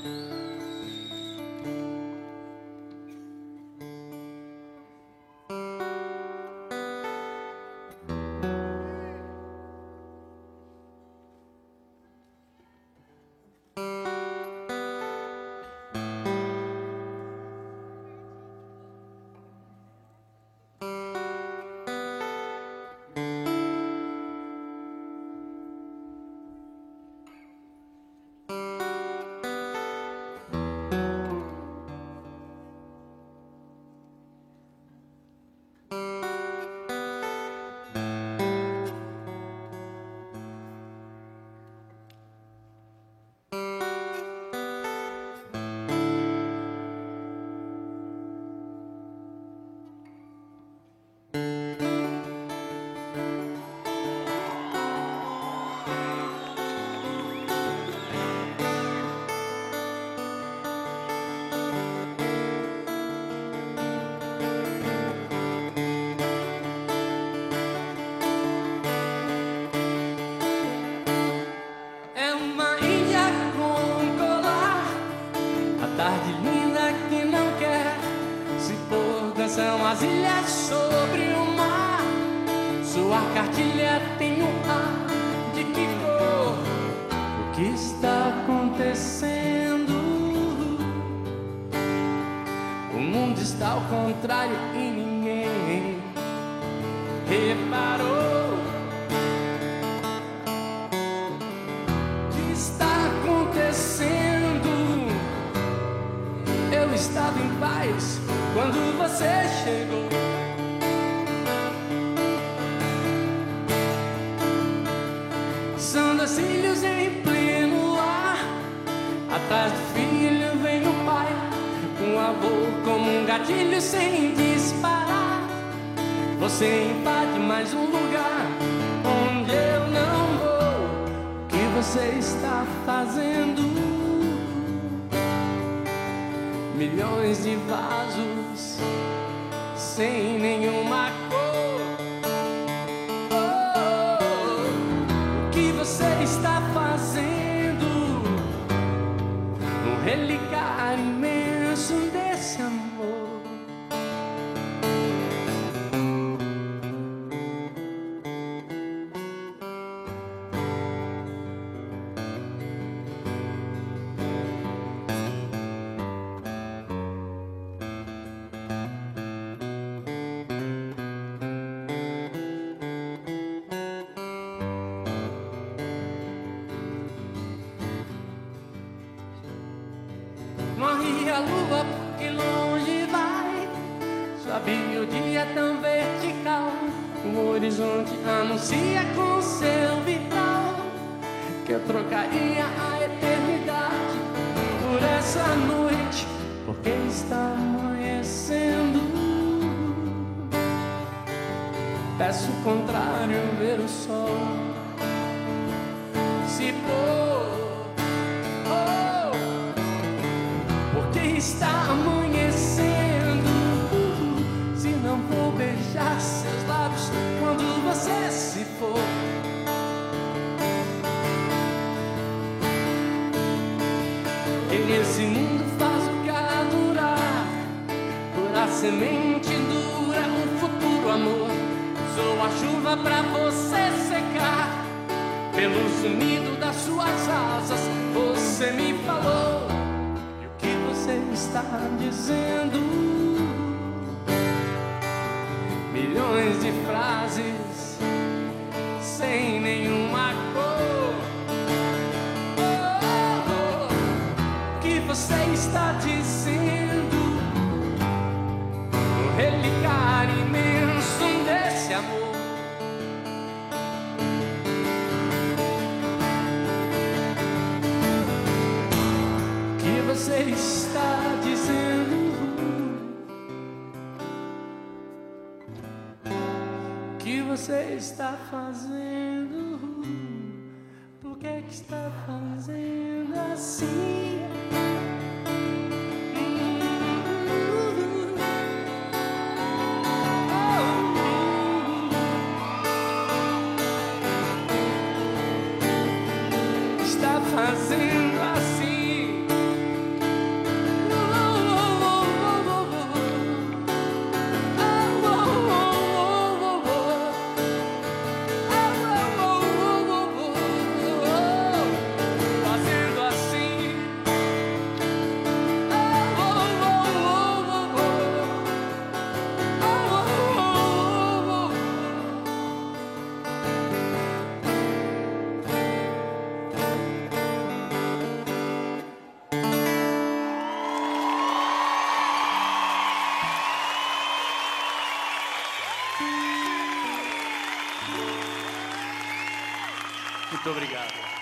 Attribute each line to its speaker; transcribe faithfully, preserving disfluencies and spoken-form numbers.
Speaker 1: São as ilhas sobre o mar. Sua cartilha tem um ar de que cor? O que está acontecendo? O mundo está ao contrário e ninguém reparou. O que está acontecendo? Eu estava em paz quando você chegou. São dois filhos em pleno ar. Atrás do filho vem o pai, um avô como um gatilho sem disparar. Você invade mais um lugar onde eu não vou. O que você está fazendo? Milhões de vasos sem nenhuma cor. Oh, oh, o que você está fazendo? Um relicário imenso desse amor. Morre a lua porque longe vai. Sobe o dia tão vertical. O horizonte anuncia com seu vitral que eu trocaria a eternidade por essa noite, porque está amanhecendo. Peço o contrário, ver o sol se pôr. Está amanhecendo. Se não vou beijar seus lábios quando você se for. Que nesse mundo faz o que há durar. Por a semente dura um futuro amor. Sou a chuva pra você secar. Pelo zunido das suas asas você me falou. Você está dizendo milhões de frases sem nenhuma cor. Oh, oh, o que você está dizendo? Um relicário imenso desse amor. Você está dizendo que você está fazendo? Por que que está fazendo assim? Está fazendo assim. Muito obrigado.